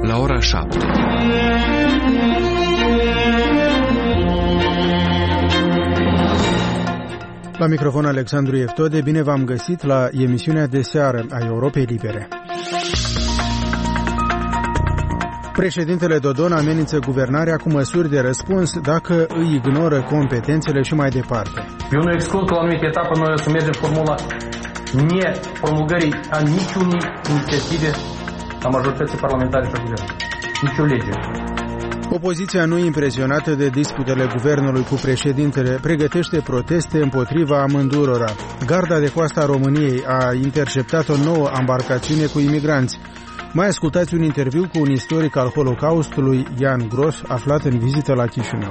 la ora 7. La microfon Alexandru Eftode, bine v-am găsit la emisiunea de seară a Europei Libere. Președintele Dodon amenință guvernarea cu măsuri de răspuns dacă îi ignoră competențele și mai departe. Eu nu exclud că la anumită etapă noi o să mergem formula nepromulgării a niciunei inițiative a majorității parlamentare și a guvernului. Nici o lege. Opoziția, nu impresionată de disputele guvernului cu președintele, pregătește proteste împotriva amândurora. Garda de coastă a României a interceptat o nouă ambarcațiune cu imigranți. Mai ascultați un interviu cu un istoric al Holocaustului, Ian Gros, aflat în vizită la Chișinău.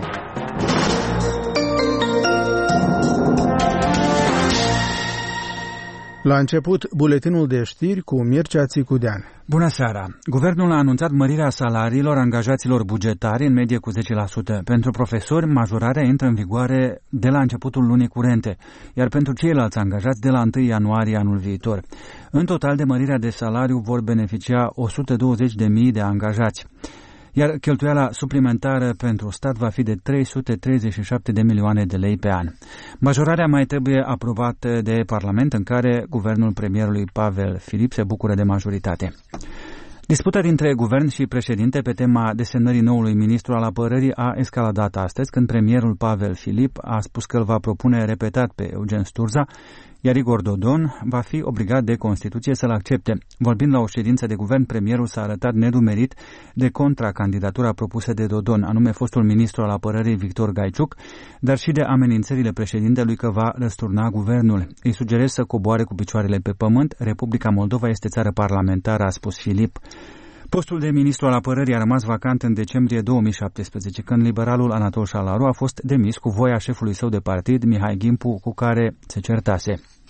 La început, buletinul de știri cu Mircea Țicudean. Bună seara! Guvernul a anunțat mărirea salariilor angajaților bugetari în medie cu 10%. Pentru profesori, majorarea intră în vigoare de la începutul lunii curente, iar pentru ceilalți angajați de la 1 ianuarie anul viitor. În total, de mărirea de salariu vor beneficia 120.000 de angajați, iar cheltuiala suplimentară pentru stat va fi de 337 de milioane de lei pe an. Majorarea mai trebuie aprobată de Parlament, în care guvernul premierului Pavel Filip se bucură de majoritate. Disputa dintre guvern și președinte pe tema desemnării noului ministru al apărării a escaladat astăzi, când premierul Pavel Filip a spus că îl va propune repetat pe Eugen Sturza, iar Igor Dodon va fi obligat de Constituție să-l accepte. Vorbind la o ședință de guvern, premierul s-a arătat nedumerit de contracandidatura propusă de Dodon, anume fostul ministru al apărării Victor Gaiciuc, dar și de amenințările președintelui că va răsturna guvernul. Îi sugerez să coboare cu picioarele pe pământ. Republica Moldova este țară parlamentară, a spus Filip. Postul de ministru al apărării a rămas vacant în decembrie 2017, când liberalul Anatol Șalaru a fost demis cu voia șefului său de partid, Mihai Gimpu, cu care se certase.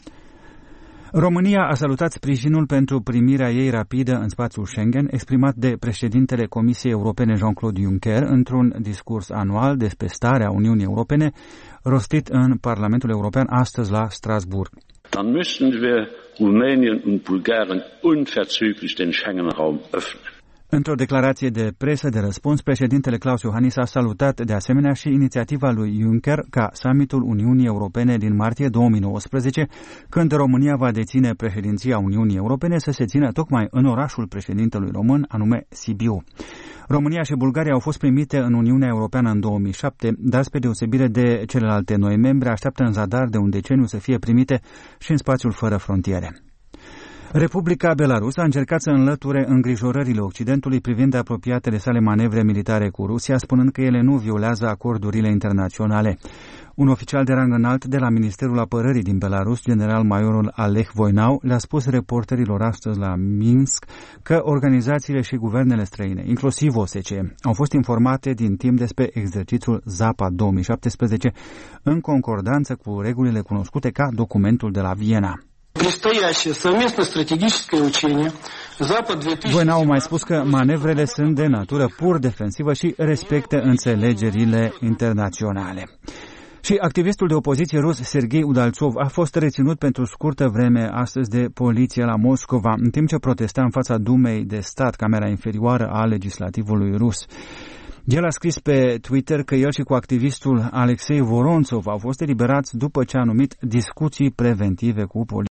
România a salutat sprijinul pentru primirea ei rapidă în spațiul Schengen, exprimat de președintele Comisiei Europene Jean-Claude Juncker într-un discurs anual despre starea Uniunii Europene, rostit în Parlamentul European astăzi la Strasbourg. Dann müssen wir Rumänien und Bulgarien unverzüglich den Schengen-Raum öffnen. Într-o declarație de presă de răspuns, președintele Klaus Iohannis a salutat de asemenea și inițiativa lui Juncker ca summitul Uniunii Europene din martie 2019, când România va deține președinția Uniunii Europene, să se țină tocmai în orașul președintelui român, anume Sibiu. România și Bulgaria au fost primite în Uniunea Europeană în 2007, dar spre deosebire de celelalte noi membre, așteaptă în zadar de un deceniu să fie primite și în spațiul fără frontiere. Republica Belarus a încercat să înlăture îngrijorările Occidentului privind apropiatele sale manevre militare cu Rusia, spunând că ele nu violează acordurile internaționale. Un oficial de rang înalt de la Ministerul Apărării din Belarus, general-majorul Aleh Voinau, le-a spus reporterilor astăzi la Minsk că organizațiile și guvernele străine, inclusiv OSCE, au fost informate din timp despre exercițiul Zapad 2017 în concordanță cu regulile cunoscute ca documentul de la Viena. Voinau a mai spus că manevrele sunt de natură pur defensivă și respectă înțelegerile internaționale. Și activistul de opoziție rus Serghei Udalțov a fost reținut pentru scurtă vreme astăzi de poliție la Moscova, în timp ce protesta în fața Dumei de Stat, camera inferioară a legislativului rus. El a scris pe Twitter că el și cu activistul Alexei Vorontsov au fost eliberați după ce a numit discuții preventive cu poliția.